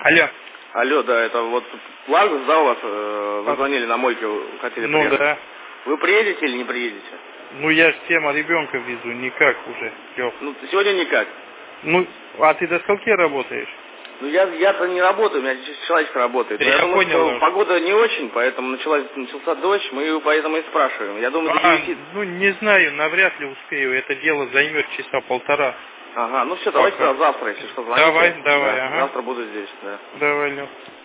Алло. Алло, да, это вот Ларгус, да, у вас? Вы звонили на мойке, хотели приехать. Ну да. Вы приедете или не приедете? Ну я ж тема ребенка везу, никак уже, Лёх. Ну, сегодня никак. Ну, а ты до скольки работаешь? Ну, я-то не работаю, у меня человечек работает. Я думаю, понял. что погода не очень, поэтому начался дождь, мы поэтому и спрашиваем. Я думаю, до 9. Ну не знаю, навряд ли успею, это дело займет часа полтора. Ага, ну все, давайте завтра, если что, звоните. Давай, да, ага. Завтра буду здесь, да. Давай, Лёх.